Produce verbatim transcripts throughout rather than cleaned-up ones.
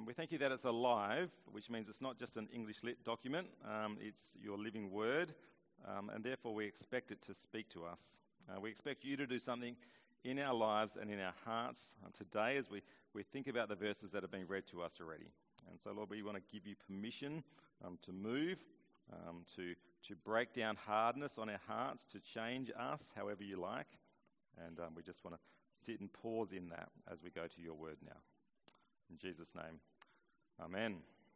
we thank you that it's alive, which means it's not just an English lit document, um, it's your living word, um, and therefore we expect it to speak to us. Uh, we expect you to do something in our lives and in our hearts um, today as we, we think about the verses that have been read to us already. And so, Lord, we want to give you permission um, to move, um, to, to break down hardness on our hearts, to change us however you like. And um, we just want to sit and pause in that as we go to your word now. In Jesus' name, amen.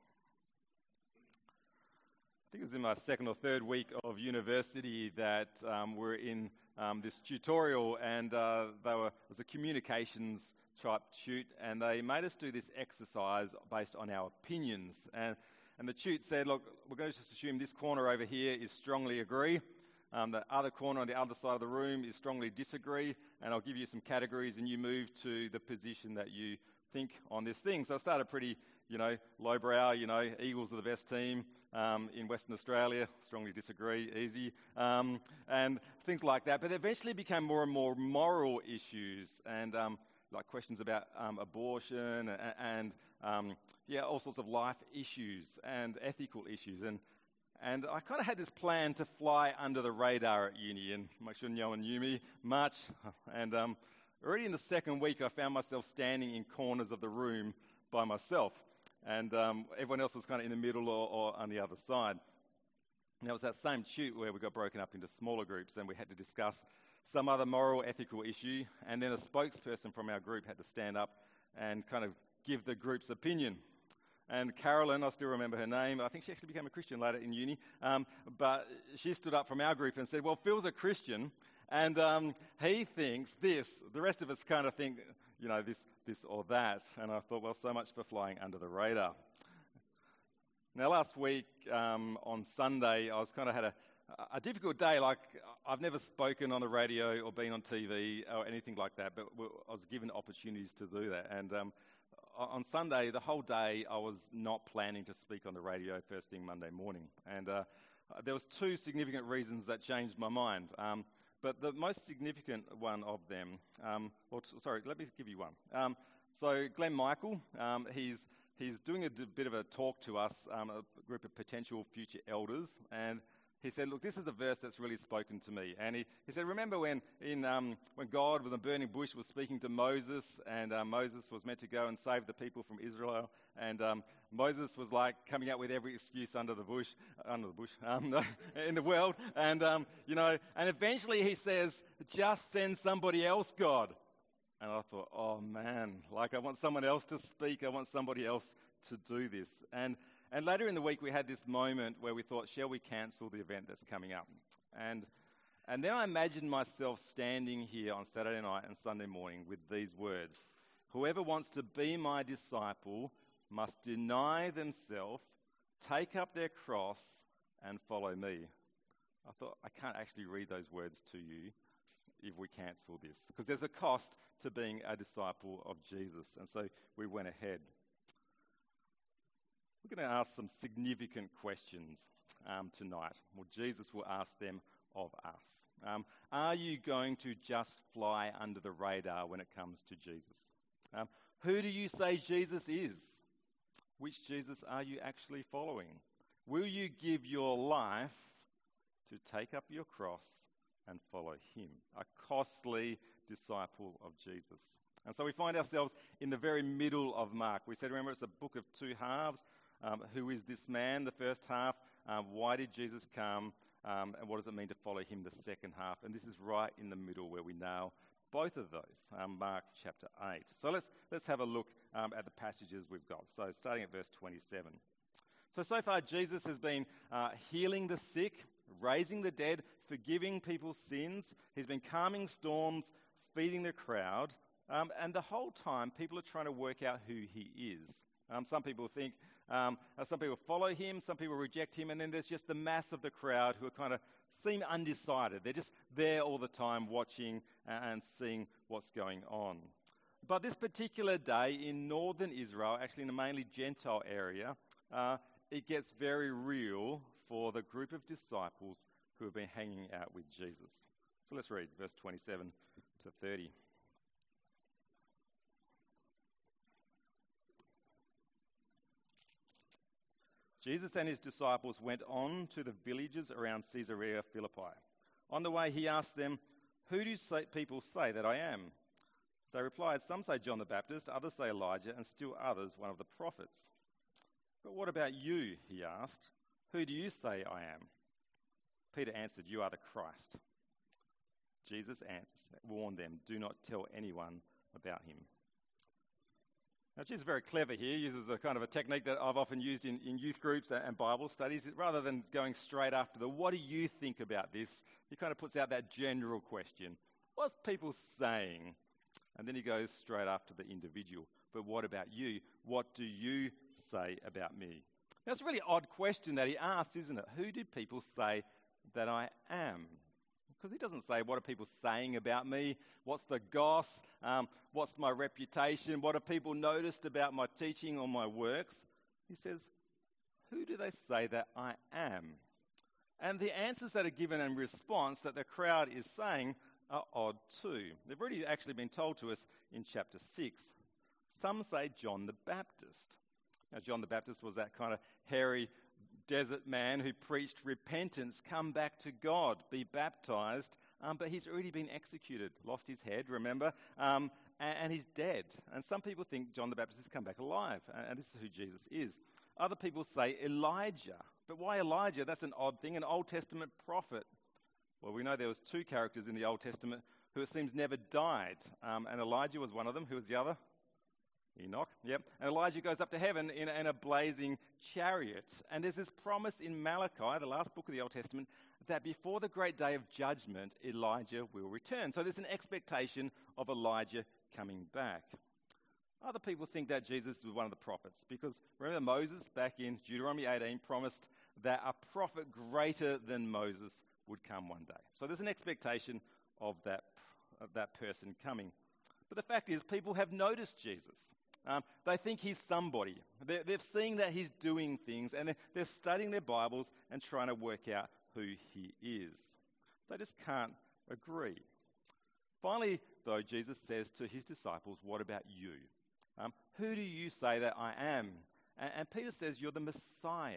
I think it was in my second or third week of university that um, we're in um, this tutorial, and uh, they were, it was a communications type tute, and they made us do this exercise based on our opinions. And, and the tute said, look, we're going to just assume this corner over here is strongly agree. Um, the other corner on the other side of the room is strongly disagree, and I'll give you some categories, and you move to the position that you think on this thing. So I started pretty, you know, lowbrow, you know, Eagles are the best team um, in Western Australia, strongly disagree, easy, um, and things like that. But it eventually became more and more moral issues, and um, like questions about um, abortion and, and um, yeah, all sorts of life issues and ethical issues. And And I kind of had this plan to fly under the radar at uni and make sure no one knew me much. And um, already in the second week, I found myself standing in corners of the room by myself. And um, everyone else was kind of in the middle or, or on the other side. And it was that same tute where we got broken up into smaller groups and we had to discuss some other moral, ethical issue. And then a spokesperson from our group had to stand up and kind of give the group's opinion. And Carolyn, I still remember her name, I think she actually became a Christian later in uni, um, but she stood up from our group and said, well, Phil's a Christian, and um, he thinks this. The rest of us kind of think, you know, this, this or that. And I thought, well, so much for flying under the radar. Now, last week um, on Sunday, I was kind of had a, a difficult day. Like, I've never spoken on the radio or been on T V or anything like that, but I was given opportunities to do that. And um, on Sunday, the whole day, I was not planning to speak on the radio first thing Monday morning. And uh, there was two significant reasons that changed my mind. Um, but the most significant one of them, um, or t- sorry, let me give you one. Um, so Glenn Michael, um, he's he's doing a d- bit of a talk to us, um, a group of potential future elders, and he said, look, this is a verse that's really spoken to me. And he, he said, remember when in um, when God with the burning bush was speaking to Moses, and uh, Moses was meant to go and save the people from Israel, and um, Moses was like coming up with every excuse under the bush, under the bush, um, in the world, and um, you know, and eventually he says, just send somebody else, God. And I thought, oh man, like I want someone else to speak, I want somebody else to do this. And And later in the week, we had this moment where we thought, shall we cancel the event that's coming up? And and then I imagined myself standing here on Saturday night and Sunday morning with these words. Whoever wants to be my disciple must deny themselves, take up their cross, and follow me. I thought, I can't actually read those words to you if we cancel this, because there's a cost to being a disciple of Jesus. And so we went ahead. We're going to ask some significant questions um, tonight. Well, Jesus will ask them of us. Um, are you going to just fly under the radar when it comes to Jesus? Um, who do you say Jesus is? Which Jesus are you actually following? Will you give your life to take up your cross and follow him? A costly disciple of Jesus. And so we find ourselves in the very middle of Mark. We said, remember, it's a book of two halves. Um, who is this man, the first half? Um, why did Jesus come? Um, and what does it mean to follow him, the second half? And this is right in the middle where we nail both of those, um, Mark chapter eight. So let's let's have a look um, at the passages we've got. So starting at verse twenty-seven. So, so far Jesus has been uh, healing the sick, raising the dead, forgiving people's sins. He's been calming storms, feeding the crowd. Um, and the whole time people are trying to work out who he is. Um, some people think, um, some people follow him, some people reject him, and then there's just the mass of the crowd who are kind of seem undecided. They're just there all the time watching and seeing what's going on. But this particular day in northern Israel, actually in a mainly Gentile area, uh, it gets very real for the group of disciples who have been hanging out with Jesus. So let's read verse twenty-seven to thirty. Jesus and his disciples went on to the villages around Caesarea Philippi. On the way, he asked them, "Who do say, people say that I am?" They replied, "Some say John the Baptist, others say Elijah, and still others one of the prophets." "But what about you?" he asked. "Who do you say I am?" Peter answered, "You are the Christ." Jesus answered, warned them, "Do not tell anyone about him." Now, Jesus is very clever here. He uses a kind of a technique that I've often used in, in youth groups and Bible studies. Rather than going straight after the, "What do you think about this?" he kind of puts out that general question. What's people saying? And then he goes straight after the individual. But what about you? What do you say about me? Now, it's a really odd question that he asks, isn't it? Who do people say that I am? Because he doesn't say, what are people saying about me? What's the goss? Um, what's my reputation? What have people noticed about my teaching or my works? He says, who do they say that I am? And the answers that are given in response that the crowd is saying are odd too. They've already actually been told to us in chapter six. Some say John the Baptist. Now, John the Baptist was that kind of hairy desert man who preached repentance, come back to God, be baptized, um, but he's already been executed, lost his head, remember, um, and, and he's dead. And some people think John the Baptist has come back alive, and, and this is who Jesus is. Other people say Elijah. But why Elijah? That's an odd thing, an Old Testament prophet. Well, we know there was two characters in the Old Testament who it seems never died, um, and Elijah was one of them. Who was the other? Enoch, yep. And Elijah goes up to heaven in, in a blazing chariot. And there's this promise in Malachi, the last book of the Old Testament, that before the great day of judgment, Elijah will return. So there's an expectation of Elijah coming back. Other people think that Jesus was one of the prophets, because remember Moses back in Deuteronomy eighteen promised that a prophet greater than Moses would come one day. So there's an expectation of that, of that person coming. But the fact is, people have noticed Jesus. Um, they think he's somebody. They're, they've seen that he's doing things, and they're, they're studying their Bibles and trying to work out who he is. They just can't agree. Finally, though, Jesus says to his disciples, what about you? Um, who do you say that I am? And, and Peter says, you're the Messiah.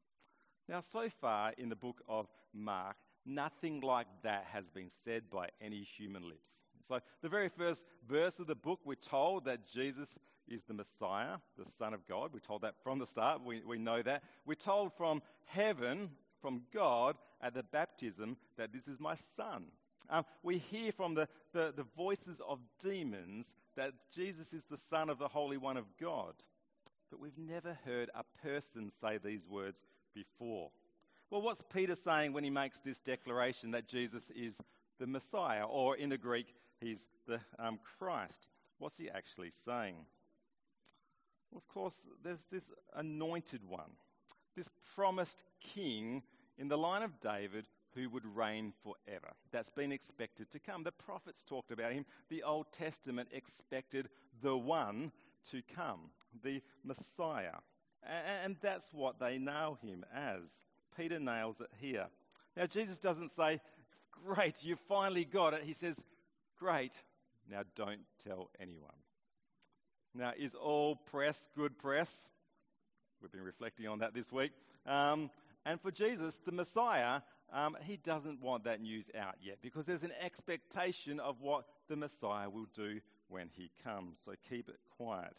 Now, so far in the book of Mark, nothing like that has been said by any human lips. So the very first verse of the book, we're told that Jesus is the Messiah, the Son of God. We're told that from the start. We, we know that. We're told from heaven, from God, at the baptism, that this is my Son. Um, we hear from the, the, the voices of demons that Jesus is the Son of the Holy One of God. But we've never heard a person say these words before. Well, what's Peter saying when he makes this declaration that Jesus is the Messiah, or in the Greek, he's the um, Christ? What's he actually saying? Well, of course, there's this anointed one, this promised king in the line of David who would reign forever. That's been expected to come. The prophets talked about him. The Old Testament expected the one to come, the Messiah. And that's what they nail him as. Peter nails it here. Now, Jesus doesn't say, great, you finally got it. He says, great, now don't tell anyone. Now, is all press good press? We've been reflecting on that this week. Um, and for Jesus, the Messiah, um, he doesn't want that news out yet, because there's an expectation of what the Messiah will do when he comes. So keep it quiet.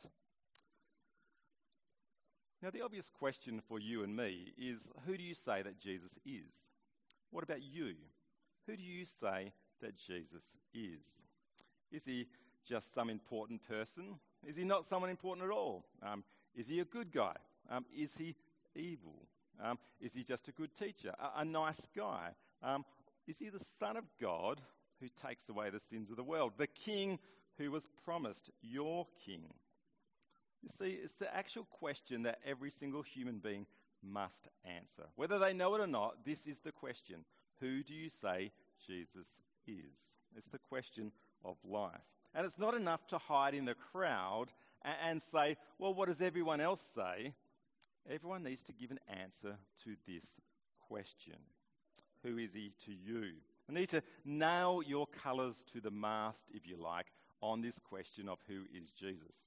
Now, the obvious question for you and me is, who do you say that Jesus is? What about you? Who do you say that Jesus is? Is he just some important person? Is he not someone important at all? Um, is he a good guy? Um, is he evil? Um, is he just a good teacher? A, a nice guy? Um, is he the Son of God who takes away the sins of the world? The King who was promised, your King. You see, it's the actual question that every single human being must answer. Whether they know it or not, this is the question. Who do you say Jesus is? It's the question of life. And it's not enough to hide in the crowd and, and say, well, what does everyone else say? Everyone needs to give an answer to this question. Who is he to you? You need to nail your colours to the mast, if you like, on this question of who is Jesus.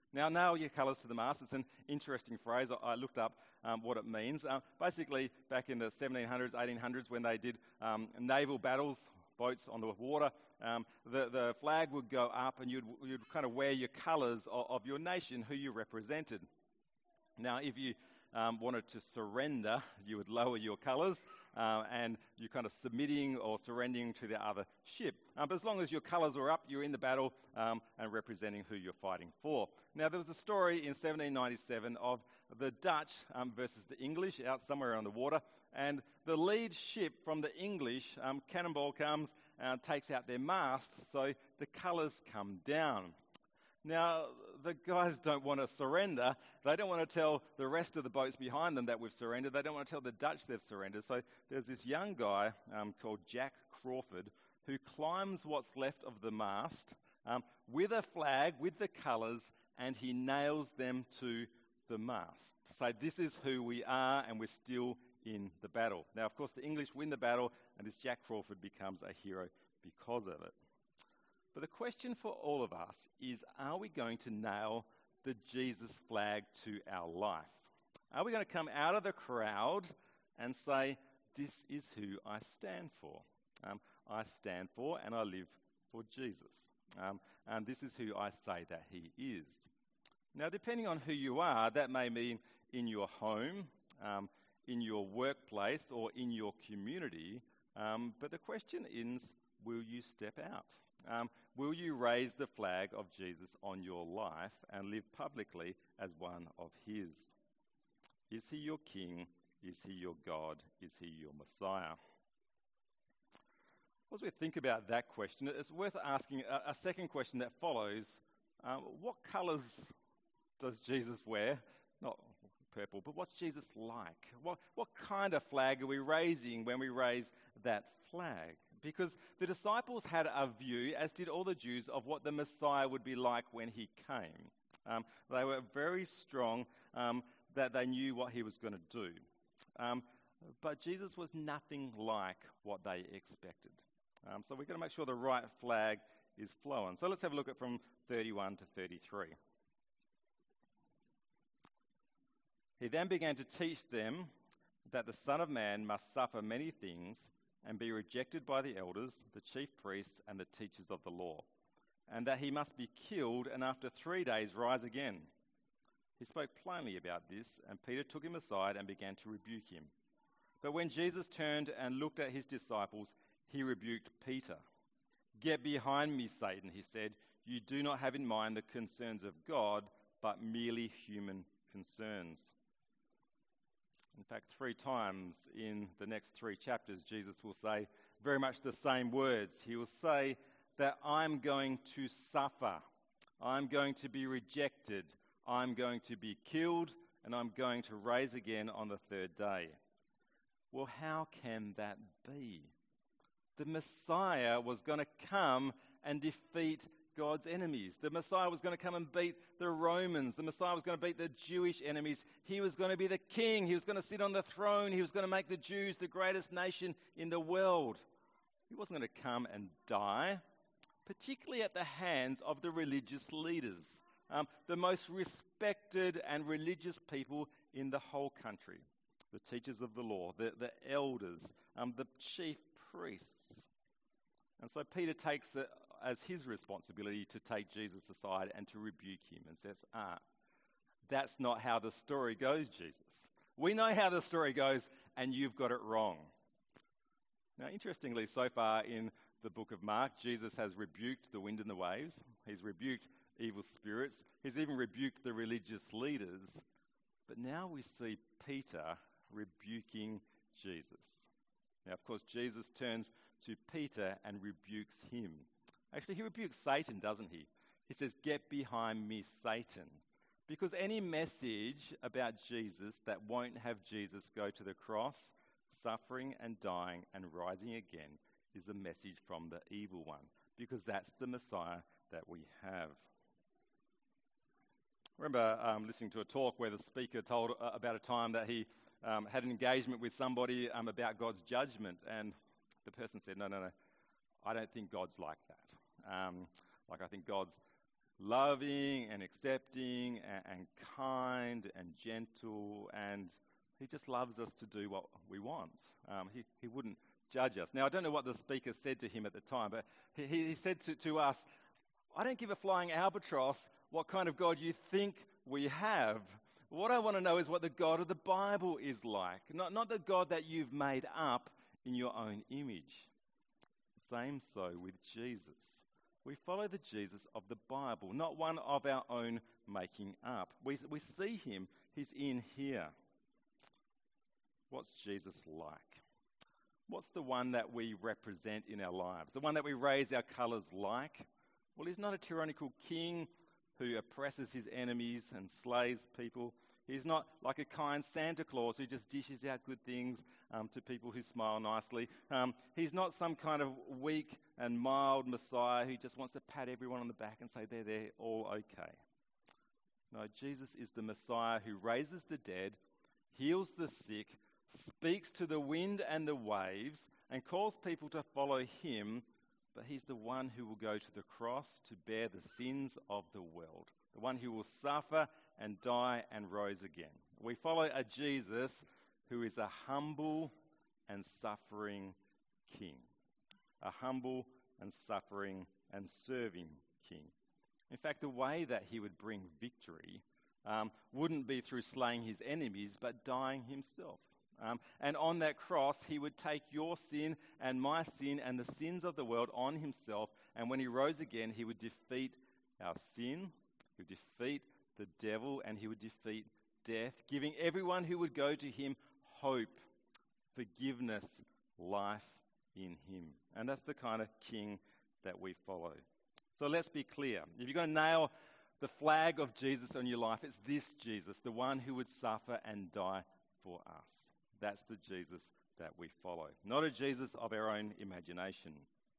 Now, nail your colours to the mast. It's an interesting phrase. I, I looked up um, what it means. Uh, basically, back in the seventeen hundreds, eighteen hundreds, when they did um, naval battles, boats on the water, um, the, the flag would go up and you'd, you'd kind of wear your colours of, of your nation, who you represented. Now, if you um, wanted to surrender, you would lower your colours uh, and you're kind of submitting or surrendering to the other ship. Um, but as long as your colours were up, you're in the battle um, and representing who you're fighting for. Now, there was a story in seventeen ninety-seven of the Dutch um, versus the English out somewhere on the water, and the lead ship from the English, um, Cannonball comes and takes out their mast, so the colours come down. Now, the guys don't want to surrender. They don't want to tell the rest of the boats behind them that we've surrendered. They don't want to tell the Dutch they've surrendered. So there's this young guy um, called Jack Crawford who climbs what's left of the mast um, with a flag, with the colours, and he nails them to the mast to say, this is who we are and we're still in the battle. Now, of course, the English win the battle and this Jack Crawford becomes a hero because of it. But the question for all of us is, are we going to nail the Jesus flag to our life? Are we going to come out of the crowd and say, this is who I stand for? Um, I stand for and I live for Jesus. Um, and this is who I say that he is. Now, depending on who you are, that may mean in your home, um, in your workplace, or in your community. Um, but the question is, will you step out? Um, will you raise the flag of Jesus on your life and live publicly as one of his? Is he your king? Is he your God? Is he your Messiah? As we think about that question, it's worth asking a, a second question that follows. Um, what colours does Jesus wear? Not purple, but what's Jesus like? What, what kind of flag are we raising when we raise that flag? Because the disciples had a view, as did all the Jews, of what the Messiah would be like when he came. Um, they were very strong um, that they knew what he was going to do. Um, but Jesus was nothing like what they expected. Um, so we've got to make sure the right flag is flowing. So let's have a look at from thirty-one to thirty-three. He then began to teach them that the Son of Man must suffer many things and be rejected by the elders, the chief priests, and the teachers of the law, and that he must be killed and after three days rise again. He spoke plainly about this, and Peter took him aside and began to rebuke him. But when Jesus turned and looked at his disciples, he rebuked Peter. "Get behind me, Satan," he said. "You do not have in mind the concerns of God, but merely human concerns." In fact, three times in the next three chapters, Jesus will say very much the same words. He will say that I'm going to suffer, I'm going to be rejected, I'm going to be killed, and I'm going to rise again on the third day. Well, how can that be? The Messiah was going to come and defeat God's enemies. The Messiah was going to come and beat the Romans. The Messiah was going to beat the Jewish enemies. He was going to be the king. He was going to sit on the throne. He was going to make the Jews the greatest nation in the world. He wasn't going to come and die, particularly at the hands of the religious leaders, um, the most respected and religious people in the whole country, the teachers of the law, the, the elders, um, the chief priests. And so Peter takes it as his responsibility to take Jesus aside and to rebuke him and says, ah, that's not how the story goes, Jesus. We know how the story goes and you've got it wrong. Now, interestingly, so far in the book of Mark, Jesus has rebuked the wind and the waves. He's rebuked evil spirits. He's even rebuked the religious leaders. But now we see Peter rebuking Jesus. Now, of course, Jesus turns to Peter and rebukes him. Actually, he rebukes Satan, doesn't he? He says, "Get behind me, Satan." Because any message about Jesus that won't have Jesus go to the cross, suffering and dying and rising again, is a message from the evil one. Because that's the Messiah that we have. I remember um, listening to a talk where the speaker told uh, about a time that he um, had an engagement with somebody um, about God's judgment, and the person said, no, no, no, I don't think God's like that. Um, like I think God's loving and accepting and, and kind and gentle, and he just loves us to do what we want. Um, he, he wouldn't judge us. Now, I don't know what the speaker said to him at the time, but he, he said to, to us, I don't give a flying albatross what kind of God you think we have. What I want to know is what the God of the Bible is like, not, not the God that you've made up in your own image. Same so with Jesus. We follow the Jesus of the Bible, not one of our own making up. We, we see him. He's in here. What's Jesus like? What's the one that we represent in our lives? The one that we raise our colours like? Well, he's not a tyrannical king who oppresses his enemies and slays people. He's not like a kind Santa Claus who just dishes out good things um, to people who smile nicely. Um, he's not some kind of weak and mild Messiah who just wants to pat everyone on the back and say, they're, they're all okay. No, Jesus is the Messiah who raises the dead, heals the sick, speaks to the wind and the waves, and calls people to follow him, but he's the one who will go to the cross to bear the sins of the world, the one who will suffer and die and rose again. We follow a Jesus who is a humble and suffering king, a humble and suffering and serving king. In fact, the way that he would bring victory um, wouldn't be through slaying his enemies, but dying himself. Um, and on that cross, he would take your sin and my sin and the sins of the world on himself. And when he rose again, he would defeat our sin, he would defeat the devil, and he would defeat death, giving everyone who would go to him hope, forgiveness, life in him. And that's the kind of king that we follow. So let's be clear. If you're going to nail the flag of Jesus on your life, it's this Jesus, the one who would suffer and die for us. That's the Jesus that we follow, not a Jesus of our own imagination.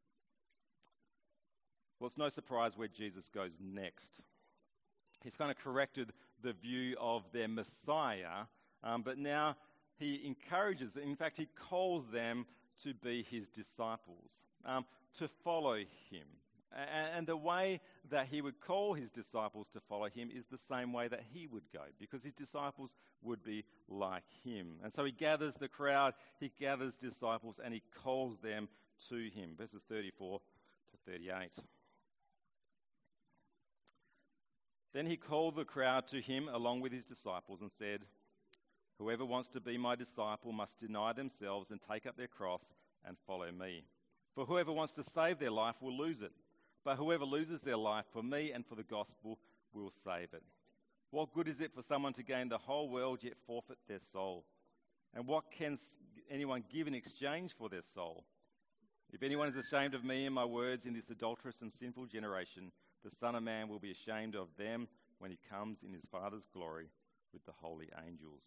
Well, it's no surprise where Jesus goes next. He's kind of corrected the view of their Messiah, um, but now he encourages, in fact, he calls them to be his disciples, um, to follow him. And the way that he would call his disciples to follow him is the same way that he would go, because his disciples would be like him. And so he gathers the crowd, he gathers disciples, and he calls them to him. Verses thirty-four to thirty-eight. Then he called the crowd to him along with his disciples and said, "Whoever wants to be my disciple must deny themselves and take up their cross and follow me. For whoever wants to save their life will lose it. But whoever loses their life for me and for the gospel will save it. What good is it for someone to gain the whole world yet forfeit their soul? And what can anyone give in exchange for their soul? If anyone is ashamed of me and my words in this adulterous and sinful generation, the Son of Man will be ashamed of them when he comes in his Father's glory with the holy angels."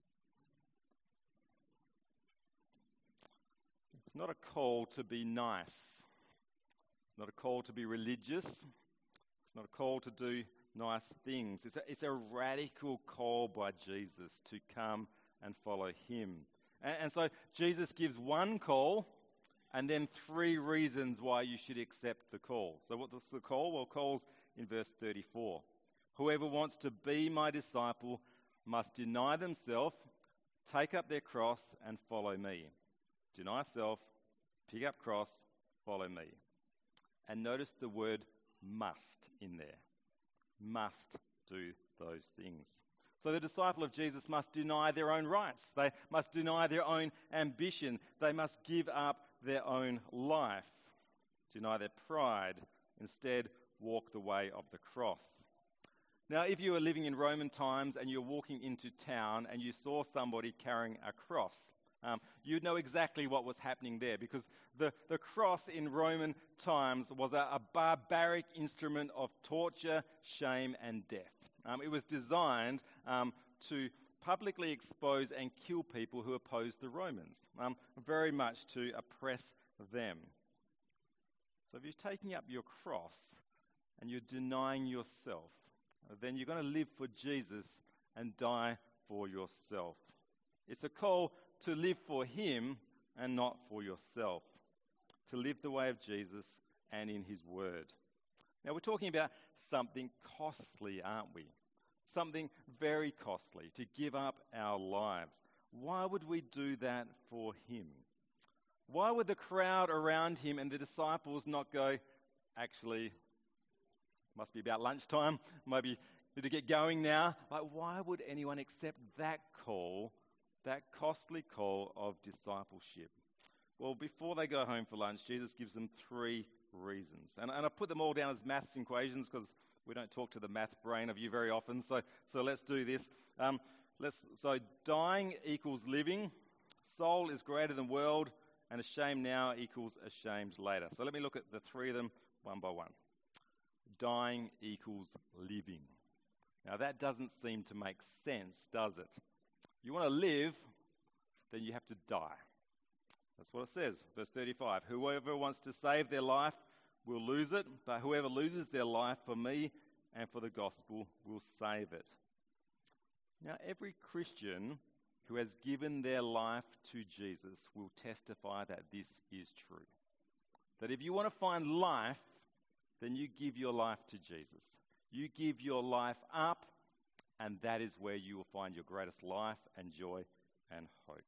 It's not a call to be nice. It's not a call to be religious. It's not a call to do nice things. It's a, it's a radical call by Jesus to come and follow him. And, and so Jesus gives one call and then three reasons why you should accept the call. So what's the call? Well, call's in verse thirty-four. Whoever wants to be my disciple must deny themselves, take up their cross and follow me. Deny self, pick up cross, follow me. And notice the word must in there. Must do those things. So the disciple of Jesus must deny their own rights. They must deny their own ambition. They must give up their own life. Deny their pride. Instead, walk the way of the cross. Now, if you were living in Roman times and you're walking into town and you saw somebody carrying a cross, Um, you'd know exactly what was happening there, because the, the cross in Roman times was a, a barbaric instrument of torture, shame, and death. Um, it was designed um, to publicly expose and kill people who opposed the Romans, um, very much to oppress them. So if you're taking up your cross and you're denying yourself, then you're going to live for Jesus and die for yourself. It's a call to live for him and not for yourself. To live the way of Jesus and in his word. Now, we're talking about something costly, aren't we? Something very costly, to give up our lives. Why would we do that for him? Why would the crowd around him and the disciples not go, actually, must be about lunchtime, maybe need to get going now? Like, why would anyone accept that call, that costly call of discipleship? Well, before they go home for lunch, Jesus gives them three reasons. And, and I put them all down as maths equations because we don't talk to the maths brain of you very often. So, so let's do this. Um, let's, so dying equals living, soul is greater than world, and ashamed now equals ashamed later. So let me look at the three of them one by one. Dying equals living. Now that doesn't seem to make sense, does it? You want to live, then you have to die. That's what it says, verse thirty-five. Whoever wants to save their life will lose it, but whoever loses their life for me and for the gospel will save it. Now, every Christian who has given their life to Jesus will testify that this is true. That if you want to find life, then you give your life to Jesus. You give your life up, and that is where you will find your greatest life and joy and hope.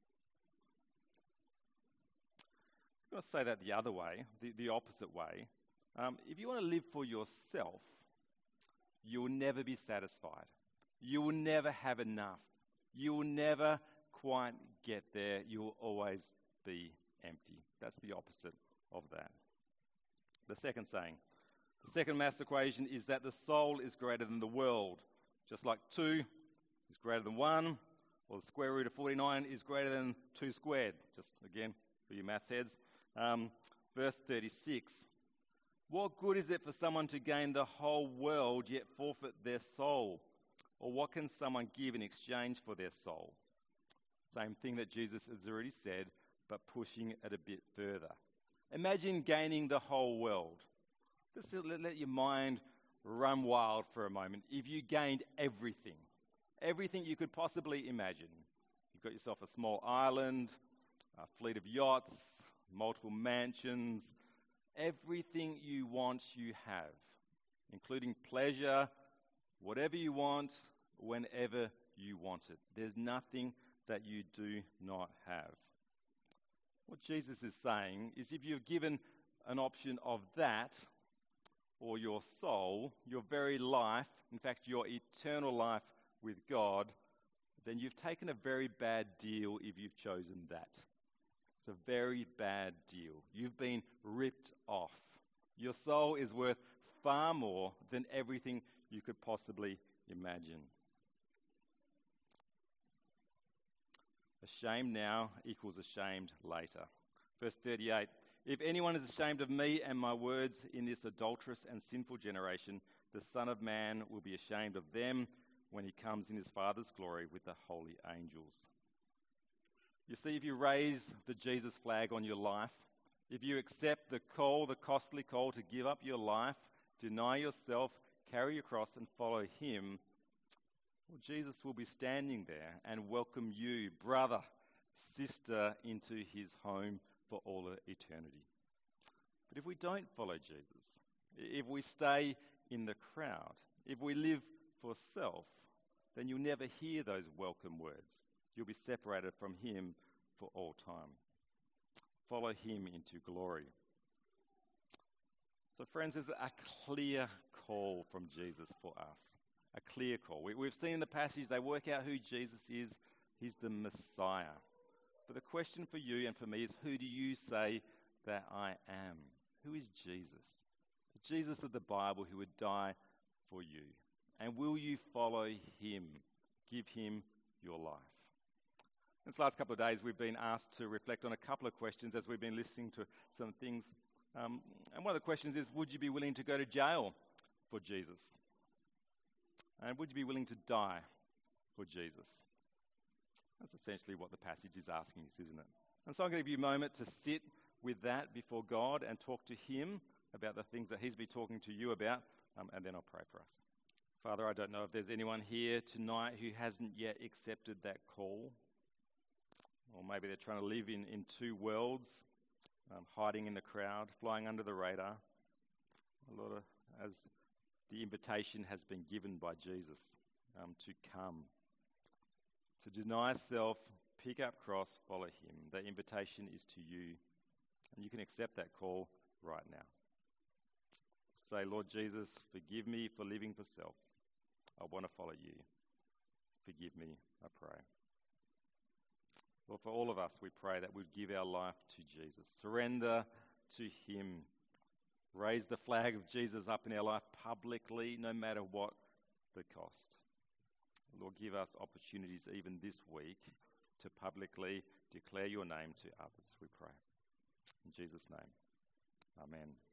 I'm going to say that the other way, the, the opposite way. Um, if you want to live for yourself, you will never be satisfied. You will never have enough. You will never quite get there. You will always be empty. That's the opposite of that. The second saying, the second maths equation is that the soul is greater than the world. Just like two is greater than one, or the square root of forty-nine is greater than two squared. Just again, for you maths heads. Um, verse thirty-six. What good is it for someone to gain the whole world yet forfeit their soul? Or what can someone give in exchange for their soul? Same thing that Jesus has already said, but pushing it a bit further. Imagine gaining the whole world. Just let, let your mind run wild for a moment. If you gained everything, everything you could possibly imagine. You've got yourself a small island, a fleet of yachts, multiple mansions, everything you want you have, including pleasure, whatever you want, whenever you want it. There's nothing that you do not have. What Jesus is saying is if you're given an option of that, or your soul, your very life, in fact, your eternal life with God, then you've taken a very bad deal if you've chosen that. It's a very bad deal. You've been ripped off. Your soul is worth far more than everything you could possibly imagine. Ashamed now equals ashamed later. Verse thirty-eight. If anyone is ashamed of me and my words in this adulterous and sinful generation, the Son of Man will be ashamed of them when he comes in his Father's glory with the holy angels. You see, if you raise the Jesus flag on your life, if you accept the call, the costly call to give up your life, deny yourself, carry your cross and follow him, well, Jesus will be standing there and welcome you, brother, sister, into his home for all eternity. But if we don't follow Jesus, if we stay in the crowd, if we live for self, then you'll never hear those welcome words. You'll be separated from him for all time. Follow him into glory. So friends, there's a clear call from Jesus for us. A clear call. We, we've seen in the passage, they work out who Jesus is. He's the Messiah. But the question for you and for me is, who do you say that I am? Who is Jesus? The Jesus of the Bible who would die for you. And will you follow him? Give him your life. This last couple of days, we've been asked to reflect on a couple of questions as we've been listening to some things. Um, and one of the questions is, would you be willing to go to jail for Jesus? And would you be willing to die for Jesus? That's essentially what the passage is asking us, isn't it? And so I'm going to give you a moment to sit with that before God and talk to him about the things that he's been talking to you about, um, and then I'll pray for us. Father, I don't know if there's anyone here tonight who hasn't yet accepted that call, or maybe they're trying to live in, in two worlds, um, hiding in the crowd, flying under the radar. A lot of as the invitation has been given by Jesus um, to come, to deny self, pick up cross, follow him. The invitation is to you, and you can accept that call right now. Say, Lord Jesus, forgive me for living for self. I want to follow you. Forgive me, I pray. Well, for all of us, we pray that we'd give our life to Jesus, surrender to him, raise the flag of Jesus up in our life publicly, no matter what the cost. Lord, give us opportunities even this week to publicly declare your name to others, we pray. In Jesus' name, amen.